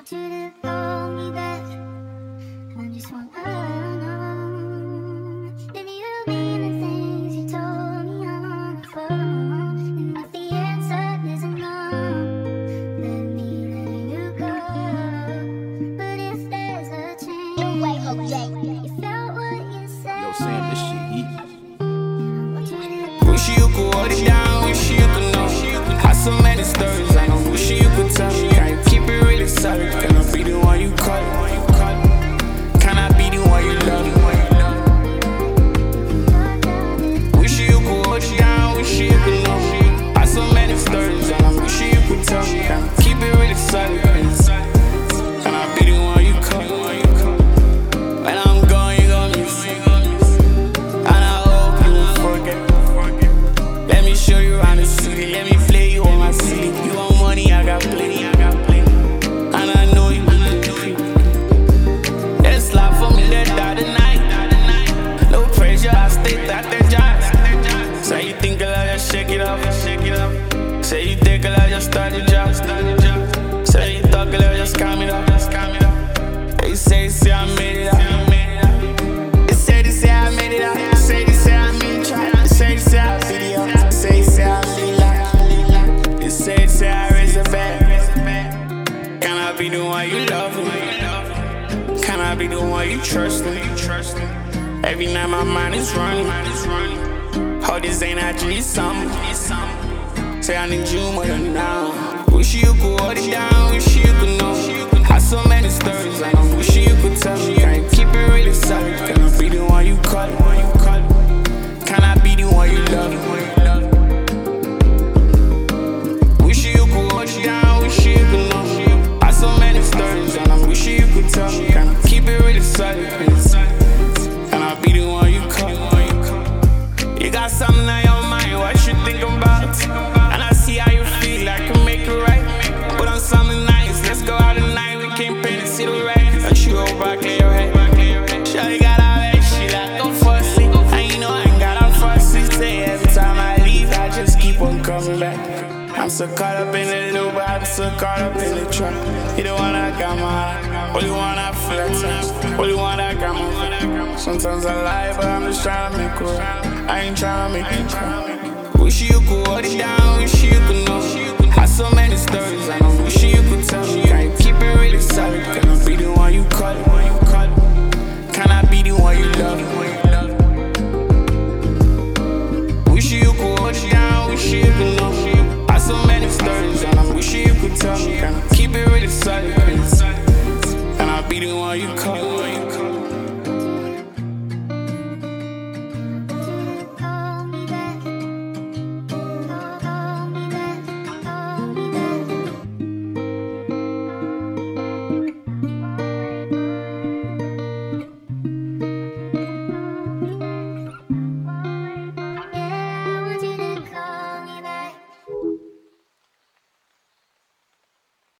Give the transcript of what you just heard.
want you to hold me back. I just wanna know if you mean the things you told me on the phone. And if the answer is no, let me let you go. But if there's a chance, you felt what you said. Yo, Sam, this shit heat. Wish you could hold it down, wish you could know. Had so many stories, I know, wish you could tell me. Can't keep it really solid, can I be the one you call? Can I be the one you love? Wish you could hold it down, wish you could know. Had so many stories, I know, wish you could tell me. Can I keep it really solid, can I be the one you call? When I'm gone, you gon' miss it. And I hope you won't forget. Let me show you around the city, let me play you on my city. You want money, I got plenty. And I know you need it. Let's slide for me, let's die tonight. No pressure, I stay at the job. Say you think I love, just shake it up. Say you think I love, just start the job. Say you talk I love, just calm it up. They say I made it up. They say I made it up. Say I made it try. Say I beat it up. Say I lean like. They say I raise the bag. Can I be the one you love me? Can I be the one you trust me? Every night my mind is running. Oh, this ain't actually something. Say I need you more than now. Wish you could hold it down, wish you could know. Had so many stories, I know, wish you could tell me. Can't keep it really solid, can I be the one you call? Can I be the one you love? Wish you could hold it down, wish you could know. Had so many stories, and I wish you could tell me. Can I keep it really solid? Can I be the one you call? You got something on your mind, what you think about? And I see how you feel, I can make it right. Put on something nice, let's go out tonight. We can't pay to see the right. And she go back, lay your head. Shawty got her head, she like go fussy. And you know I ain't got her fussy. Say every time I leave, I just keep on coming back. I'm so caught up in the loop, I'm so caught up in the trap. You the one that got my heart, only one I flex, only one that got my heart. Sometimes I lie, but I'm just trying to make it right. I ain't trying to make you cry. Wish you could hold it down, wish you could know. Had so many stories, I know, wish you could tell me. Can't keep it really solid, can I be the one you call? Can I be the one you love? Wish you could hold it down, wish you could know. Had so many stories, and I wish you could tell me. Can I keep it really solid, can I be the one you call?